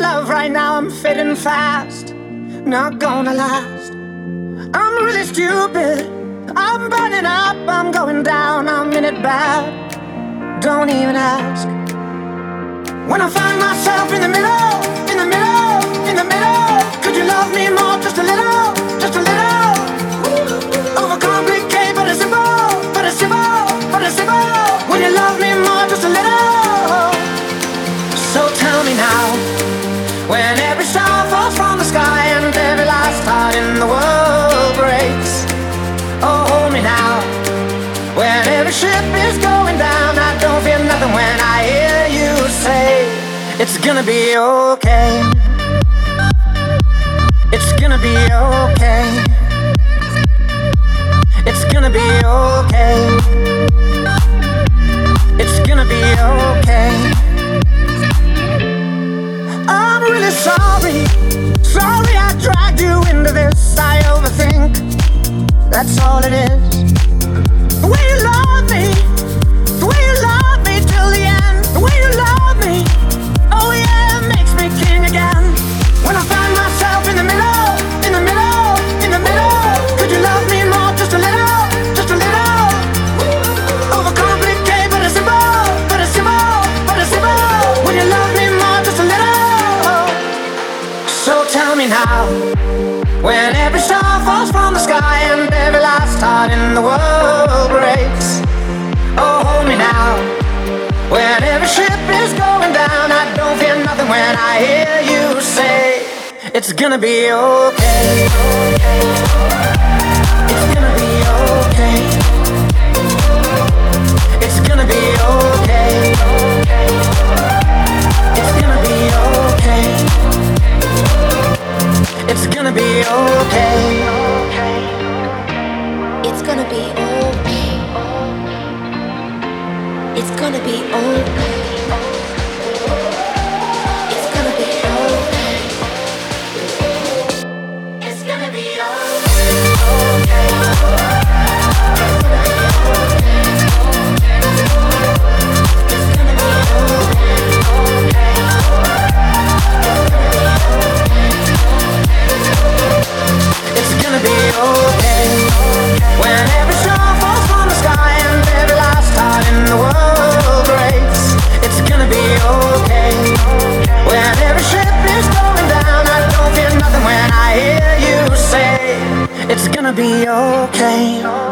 love right now, I'm fading fast. Not gonna last. I'm really stupid. I'm burning up, I'm going down, I'm in it bad. Don't even ask. When I find myself in the middle, in the middle, in the middle, could you love me more, just a little, just a little? Overcomplicate, but it's simple, but it's simple, but it's simple. When you love me more, just a little. So tell me now, when every star falls from the sky and every last star in the world breaks. Oh, hold me now, when every ship is going down, I don't feel nothing when I hear you say, it's gonna be okay. It's gonna be okay. It's gonna be okay. It's gonna be okay. I'm really sorry. Sorry I dragged you into this. I overthink. That's all it is. The way you love me, the way you love me till the end, the way you love me, oh yeah, it makes me king again. When I find myself in the middle, in the middle, in the middle, could you love me more, just a little, just a little? Overcomplicate, but it's simple, but it's simple, but it's simple. When you love me more, just a little. So tell me now, when every star falls from the sky and every last heart in the world breaks. Oh, hold me now, when every ship is going down, I don't feel nothing when I hear you say, it's gonna be okay. It's gonna be okay. It's gonna be okay. It's gonna be okay. It's gonna be okay. It's gonna be okay. It's gonna be okay. It's gonna be okay. It's gonna be okay. It's gonna be okay. It's gonna be okay. When every star falls from the sky and every last heart in the world breaks. It's gonna be okay. When every ship is going down, I don't feel nothing when I hear you say, it's gonna be okay.